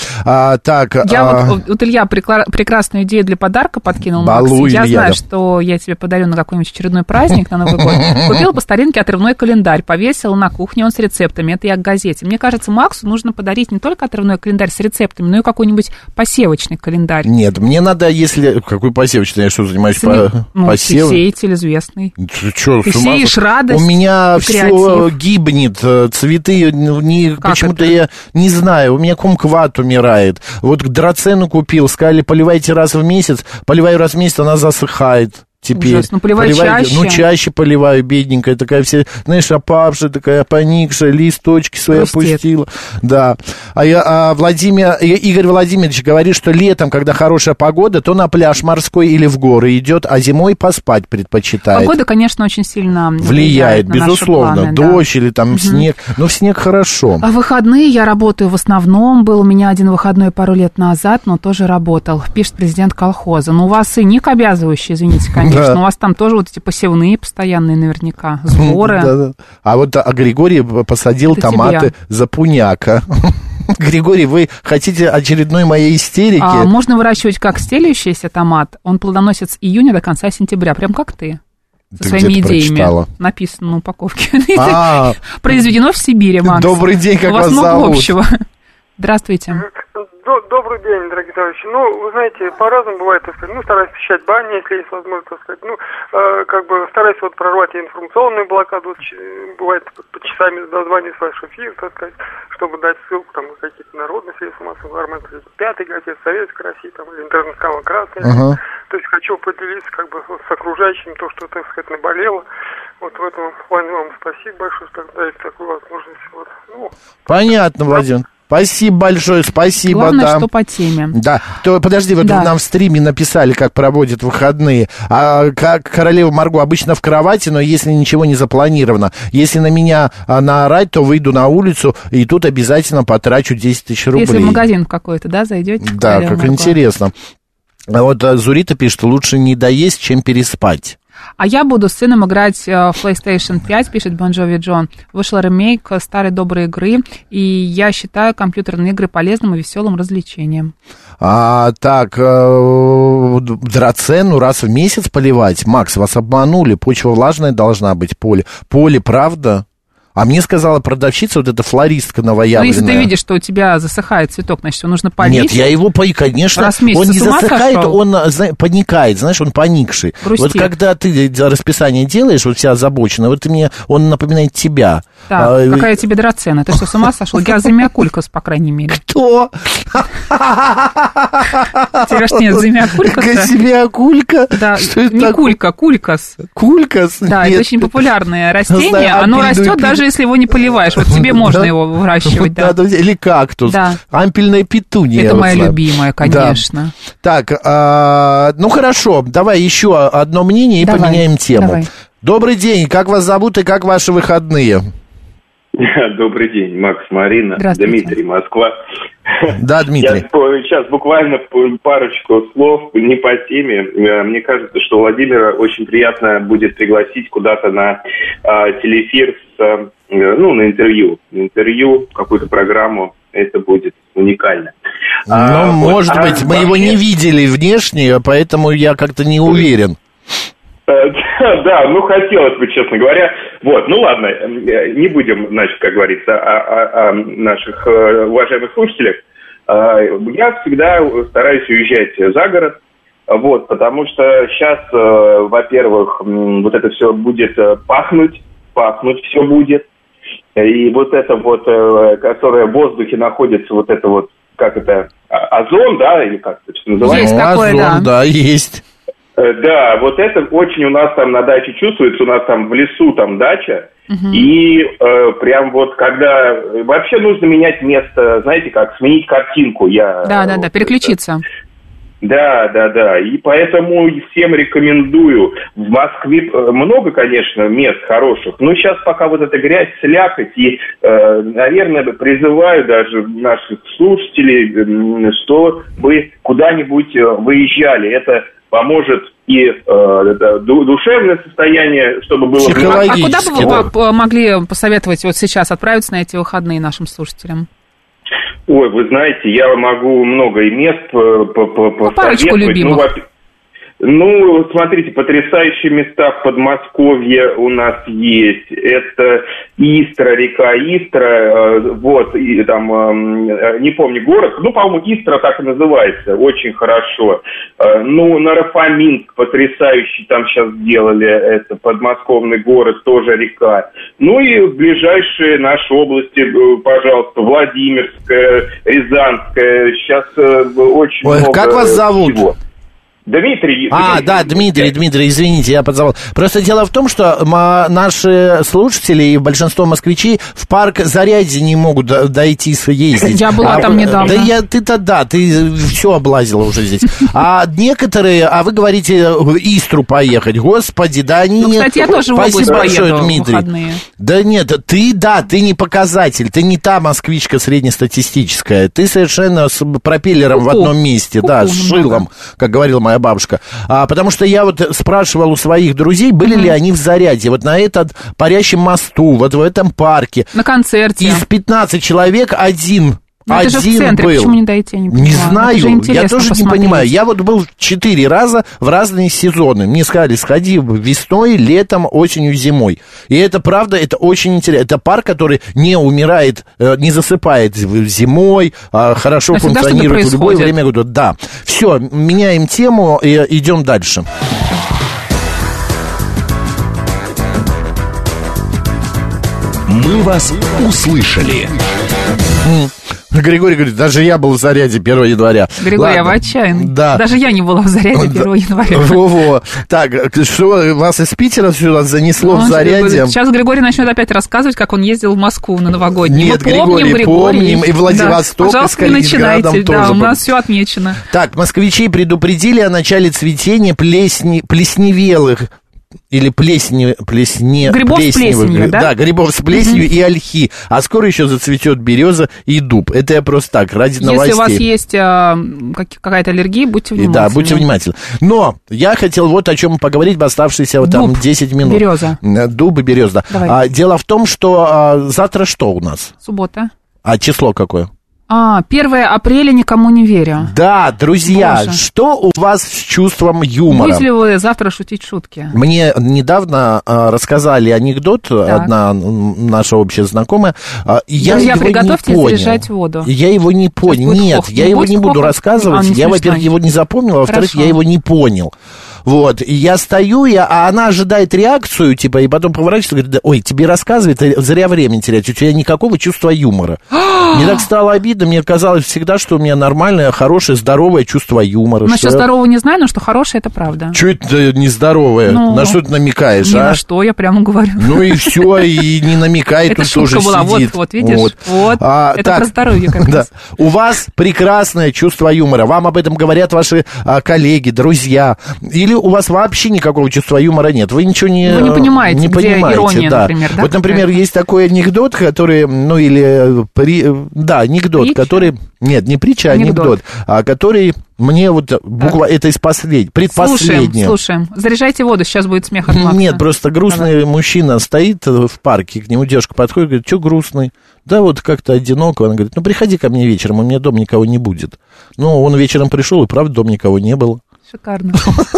Вот Илья прекрасную идею для подарка подкинул, Макс. Я знаю, что я тебе подарю на какой-нибудь очередной праздник, на Новый год. Купила по старинке отрывной календарь, повесила на кухне, он с рецептами. Это я к газете. Мне кажется, Максу нужно подарить не только отрывной календарь с рецептами, но и какой-нибудь посевочный календарь. Нет, мне надо, если... Какой посевочный? Я что, занимаюсь посевом? Сеятель известный. Ты сеешь радость. У меня все гибнет, цветы, почему-то я... Не знаю, у меня кумкват умирает. Вот драцену купил, сказали, поливайте раз в месяц. Поливаю раз в месяц, она засыхает. Теперь. Ужасно. Поливай чаще. Ну, чаще поливаю, бедненькая, такая вся, знаешь, опавшая, такая поникшая, листочки свои опустила. Да. Игорь Владимирович говорит, что летом, когда хорошая погода, то на пляж морской или в горы идет, а зимой поспать предпочитает. Погода, конечно, очень сильно влияет, безусловно. Планы, дождь или там снег. Но в снег хорошо. А в выходные я работаю в основном. Был у меня один выходной пару лет назад, но тоже работал, пишет президент колхоза. Но у вас и ник обязывающий, извините, конечно. Да. У вас там тоже вот эти посевные постоянные наверняка, сборы. Да. А Григорий посадил томаты за пуняка. Григорий, вы хотите очередной моей истерики? Можно выращивать как стелющийся томат. Он плодоносит с июня до конца сентября, прям как ты. Со своими идеями. Прочитала? Написано на упаковке. Произведено в Сибири, Макс. Добрый день, как вас зовут? У вас много общего. Здравствуйте. Добрый день, дорогие товарищи. Вы знаете, по-разному бывает, так сказать. Стараюсь посещать бани, если есть возможность, так сказать. Стараюсь прорвать информационную блокаду. Бывает, по часами дозваниваюсь в ваш эфир, так сказать, чтобы дать ссылку там на какие-то народные средства массовой информации, Пятый газет, Советской России, там, или Интернационал Красный. То есть хочу поделиться с окружающим то, что, так сказать, наболело. Вот в этом плане вам спасибо большое, что даете такую возможность. Понятно, Владимир. Спасибо большое, спасибо. Главное, что по теме. Да, подожди, нам в стриме написали, как проводят выходные. Как королева Марго обычно в кровати, но если ничего не запланировано. Если на меня наорать, то выйду на улицу, и тут обязательно потрачу 10 тысяч рублей. Если в магазин какой-то, да, зайдете? Да, как Марго. Интересно. Вот Зурита пишет, лучше не доесть, чем переспать. А я буду с сыном играть в PlayStation 5, пишет Bon Jovi John. Вышел ремейк старой доброй игры, и я считаю компьютерные игры полезным и веселым развлечением. Драцену раз в месяц поливать? Макс, вас обманули, почва влажная должна быть, поле. Поле, правда? А мне сказала продавщица, вот эта флористка новоявленная. Ну, если ты видишь, что у тебя засыхает цветок, значит, его нужно полить. Нет, я его пою, конечно. Раз в месяц Он не с ума засыхает, сошел? он паникает, знаешь, он поникший. Грустит. Вот когда ты расписание делаешь, вот вся озабоченная, вот он напоминает тебя. Так, какая тебе драцена? Ты что, с ума сошел? Геозимиокулькас, по крайней мере. Кто? Тебе что, нет зимиокулькаса? Геозимиокулька? Да, что это не такое? кулька, кулькас. Кулькас? Да, Нет. это очень популярное растение. Знаю, Оно ампельную растет, даже если его не поливаешь. Вот тебе можно его выращивать, да. Или кактус. Да. Ампельная петуния. Это вот моя знаю. любимая, конечно. Да. Так, ну хорошо, давай еще одно мнение и поменяем тему. Давай. Добрый день, как вас зовут и как ваши выходные? Добрый день, Макс, Марина, Дмитрий, Москва. Да, Дмитрий. Сейчас буквально парочку слов не по теме. Мне кажется, что Владимира очень приятно будет пригласить куда-то на телеэфир, на интервью, какую-то программу. Это будет уникально. Ну, может быть, мы его не видели внешне, поэтому я как-то не уверен. Да, хотелось бы, честно говоря. Вот, ну ладно, не будем, значит, как говорится, о наших уважаемых слушателях. Я всегда стараюсь уезжать за город, вот, потому что сейчас, во-первых, вот это все будет пахнуть все будет. И вот это вот, которое в воздухе находится, вот это вот, как это, озон, да, или как это называется? Есть такое, озон, да, есть. Да, вот это очень у нас там на даче чувствуется, у нас там в лесу там дача, и прям вот когда вообще нужно менять место, знаете как, сменить картинку. Да, переключиться. Да, и поэтому всем рекомендую. В Москве много, конечно, мест хороших, но сейчас пока вот эта грязь, слякоть, и, наверное, призываю даже наших слушателей, чтобы куда-нибудь выезжали. Это поможет и душевное состояние, чтобы было... А куда бы вы могли посоветовать вот сейчас отправиться на эти выходные нашим слушателям? Ой, вы знаете, я могу много и мест посоветовать. Парочку любимых. Ну, смотрите, потрясающие места в Подмосковье у нас есть. Это Истра, река Истра, вот, и там, не помню город, по-моему, Истра так и называется, очень хорошо. Нарафаминск потрясающий там сейчас сделали, это подмосковный город, тоже река. Ну и в ближайшие наши области, пожалуйста, Владимирская, Рязанская, сейчас очень много... Как вас зовут? Всего. Дмитрий. Да, Дмитрий, извините, я подзабыл. Просто дело в том, что наши слушатели и большинство москвичей в парк Зарядье не могут дойти съездить. Я была там недавно. Ты все облазила уже здесь. А некоторые, вы говорите, Истру поехать. Господи, да они... кстати, я тоже в область поеду Дмитрий. в выходные. Да нет, ты не показатель, ты не та москвичка среднестатистическая. Ты совершенно с пропеллером в одном месте, с шилом, как говорила моя бабушка. Потому что я вот спрашивал у своих друзей, были ли они в Зарядье, вот на этом парящем мосту, вот в этом парке. На концерте. Из 15 человек один это же в центре, был. Почему не дойти, я не понимаю. Не знаю, я тоже посмотреть. не понимаю. Я вот был 4 раза в разные сезоны. Мне сказали, сходи весной, летом, осенью, зимой. И это правда, это очень интересно. Это парк, который не умирает, не засыпает зимой, хорошо функционирует в любое время года. Да. Все, меняем тему и идем дальше. Мы вас услышали. Григорий говорит, даже я был в Зарядье 1 января. Григорий, я в отчаянии. Да. Даже я не была в Зарядье 1 января. Во-во. Так, что, вас из Питера сюда занесло в Зарядье? Сейчас Григорий начнет опять рассказывать, как он ездил в Москву на новогодний. Нет, Григорий, помним. И Владивосток, да. и с Калининградом тоже. Да, у нас все отмечено. Так, москвичей предупредили о начале цветения плесневелых или грибов с плесенью, да? Да, грибов с плесенью и ольхи. А скоро еще зацветет береза и дуб. Это я просто так, ради новостей. Если у вас есть какая-то аллергия, будьте внимательны. Да, будьте внимательны. Но я хотел вот о чем поговорить в оставшиеся там 10 минут. Береза. Дуб и береза. Давай. Дело в том, что завтра что у нас? Суббота. А число какое? 1 апреля никому не верю. Да, друзья, Боже. что у вас с чувством юмора? Будете ли вы завтра шутить шутки? Мне недавно рассказали анекдот, одна наша общая знакомая. Друзья, приготовьтесь заряжать воду. Я его не понял. Нет, я его не буду рассказывать. Я, во-первых, его не запомнил, а во-вторых, я его не понял. Вот, и я стою, а она ожидает реакцию, типа, и потом поворачивается и говорит: ой, тебе рассказывает, зря время терять, у тебя никакого чувства юмора. Мне так стало обидно, мне казалось всегда, что у меня нормальное, хорошее, здоровое чувство юмора. Насчет здорового не знаю, но что хорошее, это правда. Что это нездоровое? На что ты намекаешь, ни на что, я прямо говорю. Ну и все, и не намекай, тут тоже была. сидит. Вот, видишь, это про здоровье как раз. У вас прекрасное чувство юмора, вам об этом говорят ваши коллеги, друзья, или у вас вообще никакого чувства юмора нет, вы ничего не понимаете. Вы не понимаете, ирония, да. Например, да? Вот, например, есть такой анекдот, который, анекдот, который, нет, не притча, а анекдот, который мне вот буквально, это из предпоследнее. Слушаем, заряжайте воду, сейчас будет смех от Макса. Нет, просто грустный мужчина стоит в парке, к нему девушка подходит, говорит: что грустный? Да вот как-то одиноко. Она говорит: ну приходи ко мне вечером, у меня дома никого не будет. Ну, он вечером пришел, и правда дома никого не было. Шикарно.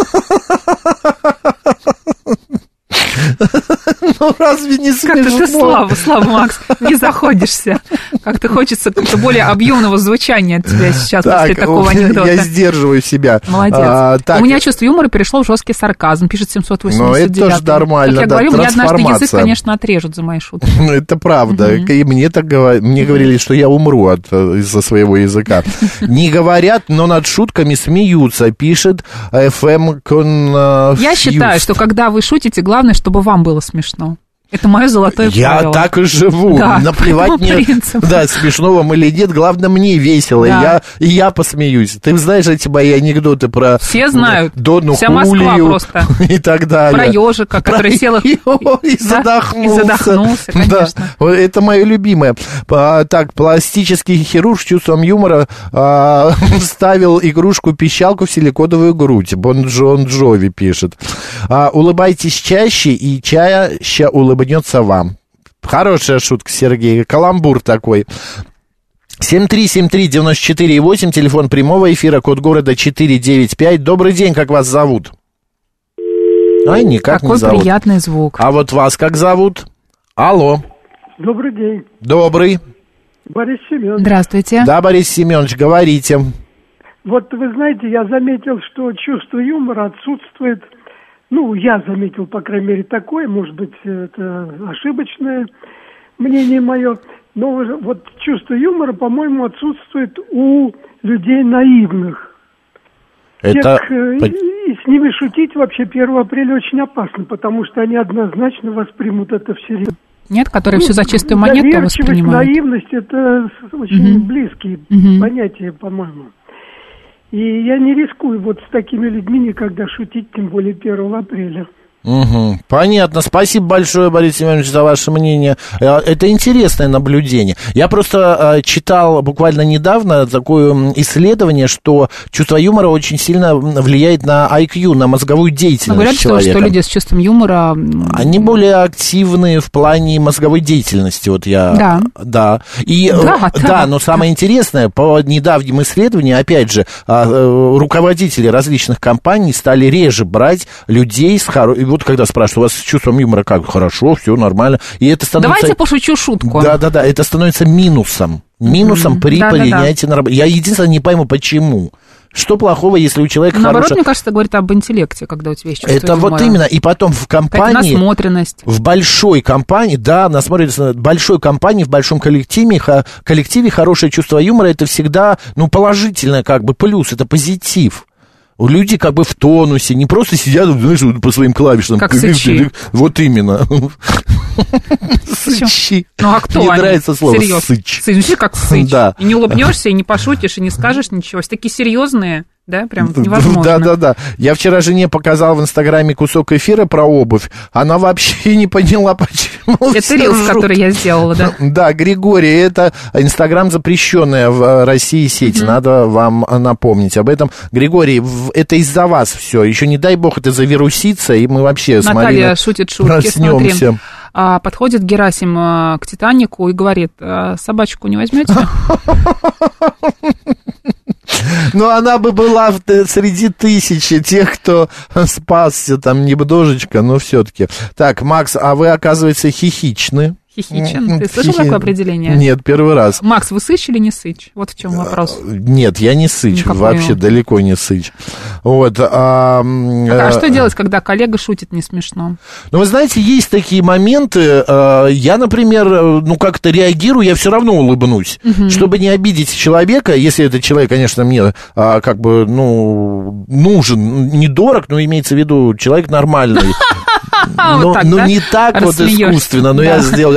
Ну, разве не смешно? Как-то ты слабо, Макс, не заходишься. Как-то хочется как-то более объемного звучания от тебя сейчас после такого анекдота. Я сдерживаю себя. Молодец. У меня чувство юмора перешло в жесткий сарказм, пишет 789. Ну, это тоже нормально, как я говорю, мне однажды трансформация. язык, конечно, отрежут за мои шутки. Ну, это правда. И мне так мне говорили, что я умру из-за своего языка. Не говорят, но над шутками смеются, пишет FM Confused. Я считаю, что когда вы шутите, главное, чтобы вам было смешно. Это мое золотое правило. Я так и живу. Да, наплевать мне, да, смешно вам или нет, главное, мне весело, да. и я посмеюсь. Ты знаешь эти мои анекдоты про все знают. Дону Вся Хулию Москва просто. И так далее. Про ежика, который сел и задохнулся. Конечно. Да, это мое любимое. Так, пластический хирург с чувством юмора вставил игрушку-пищалку в силиконовую грудь. Бон Джови пишет. Улыбайтесь чаще, и чаще улыбнется вам. Хорошая шутка, Сергей. Каламбур такой. 7373948, телефон прямого эфира, код города 495. Добрый день, как вас зовут? Ай, никак какой не зовут. Какой приятный звук. А вот вас как зовут? Алло. Добрый день. Добрый. Борис Семенович. Здравствуйте. Да, Борис Семенович, говорите. Вот вы знаете, я заметил, что чувство юмора отсутствует. Ну, я заметил, по крайней мере, такое, может быть, это ошибочное мнение мое, но вот чувство юмора, по-моему, отсутствует у людей наивных. Это... И с ними шутить вообще 1 апреля очень опасно, потому что они однозначно воспримут это всерьез. Нет, которые все за чистую монету воспринимают. Наивность – это очень близкие понятия, по-моему. И я не рискую вот с такими людьми никогда шутить, тем более 1 апреля. Угу. Понятно. Спасибо большое, Борис Семенович, за ваше мнение. Это интересное наблюдение. Я просто читал буквально недавно такое исследование, что чувство юмора очень сильно влияет на IQ, на мозговую деятельность говорят, человека. Что люди с чувством юмора... Они более активны в плане мозговой деятельности. Вот я... Да. Да, но самое интересное, по недавним исследованиям, опять же, руководители различных компаний стали реже брать людей с хорошим... Вот когда спрашивают, у вас с чувством юмора как? Хорошо, все нормально. И это становится... Давайте пошучу шутку. Да, это становится минусом. Минусом при принятии на работу. Я единственное не пойму, почему. Что плохого, если у человека наоборот, мне кажется, это говорит об интеллекте, когда у тебя есть чувство это юмора. Вот именно. И потом в компании... насмотренность. В большой компании, да, насмотренность. В большой компании, в большом коллективе хорошее чувство юмора, это всегда, положительное как бы плюс, это позитив. Люди как бы в тонусе, не просто сидят, знаешь, по своим клавишам. Как сычи. Вот именно. Сычи. Ну а кто Мне они? нравится слово Серьезно. сыч. Сычи как сыч. Да. И не улыбнешься, и не пошутишь, и не скажешь ничего. Все такие серьезные, да, прям невозможно. Да. Я вчера жене показал в Инстаграме кусок эфира про обувь. Она вообще не поняла, почему. Это рилс, который я сделала, да. Да, Григорий, это Инстаграм запрещенная в России сеть. Надо вам напомнить об этом. Григорий, это из-за вас все. Еще не дай бог это завирусится, и мы вообще Наталья шутит шутки, проснемся. смотри. Подходит Герасим к «Титанику» и говорит: собачку не возьмете? Ну, она бы была среди тысячи тех, кто спасся, там, немножечко, но все-таки. Так, Макс, а вы, оказывается, хихичны. Хихичен? Ты слышал такое определение? Нет, первый раз. Макс, вы сыч или не сыч? Вот в чем вопрос. Нет, я не сыч, вообще далеко не сыч. Вот. А что делать, когда коллега шутит не смешно? Ну, вы знаете, есть такие моменты. Я, например, ну, как-то реагирую, я все равно улыбнусь. Чтобы не обидеть человека, если этот человек, конечно, мне как бы, ну, нужен, недорог, но имеется в виду человек нормальный. Ну, не так вот искусственно, но я сделал.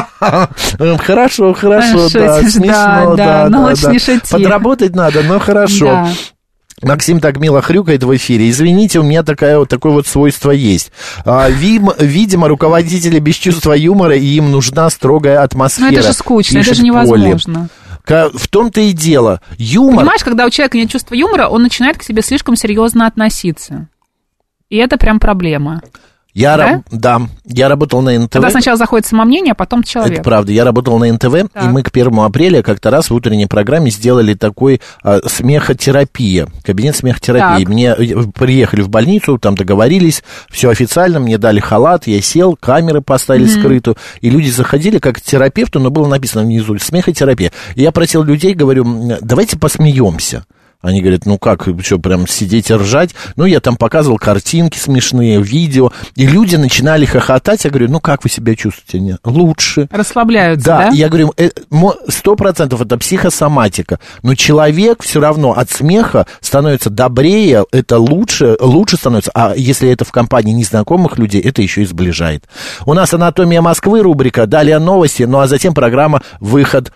Хорошо, да, смешно, да. Подработать надо, но хорошо. Максим так мило хрюкает в эфире. Извините, у меня такое вот свойство есть. Видимо, руководители без чувства юмора, и им нужна строгая атмосфера. Ну, это же скучно, это же невозможно. В том-то и дело. Юмор... Понимаешь, когда у человека нет чувства юмора, он начинает к себе слишком серьезно относиться. И это прям проблема. Я работал на НТВ. Когда сначала заходит самомнение, а потом человек. Это правда. Я работал на НТВ, так. И мы к 1 апреля как-то раз в утренней программе сделали такой смехотерапия, кабинет смехотерапии. Так. Мне приехали в больницу, там договорились, все официально, мне дали халат, я сел, камеры поставили скрытую, и люди заходили как к терапевту, но было написано внизу смехотерапия. И я просил людей, говорю, давайте посмеемся. Они говорят, ну как, что, прям сидеть и ржать? Ну, я там показывал картинки смешные, видео, и люди начинали хохотать. Я говорю, ну как вы себя чувствуете? Нет, лучше. Расслабляются, да? Я говорю, 100% это психосоматика, но человек все равно от смеха становится добрее, это лучше становится, а если это в компании незнакомых людей, это еще и сближает. У нас «Анатомия Москвы» рубрика, далее новости, ну а затем программа «Выход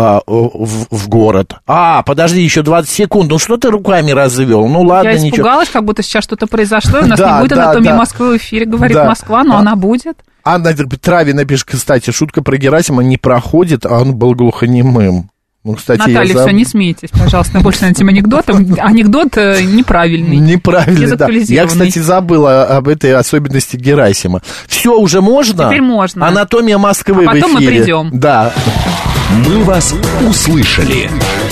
в город». Подожди, еще 20 секунд. Ну, что ты руками развел? Ну, ладно, ничего. Я испугалась, как будто сейчас что-то произошло, у нас не будет «Анатомии Москвы» в эфире, говорит Москва, но она будет. Анна Травина пишет, кстати, шутка про Герасима не проходит, а он был глухонемым. Ну, кстати, Наталья, все, не смейтесь, пожалуйста, больше над этим анекдотом. Анекдот неправильный. Неправильный, да. Я, кстати, забыла об этой особенности Герасима. Все, уже можно? Теперь можно. «Анатомия Москвы» в эфире. А потом мы придем. Да. Мы вас услышали.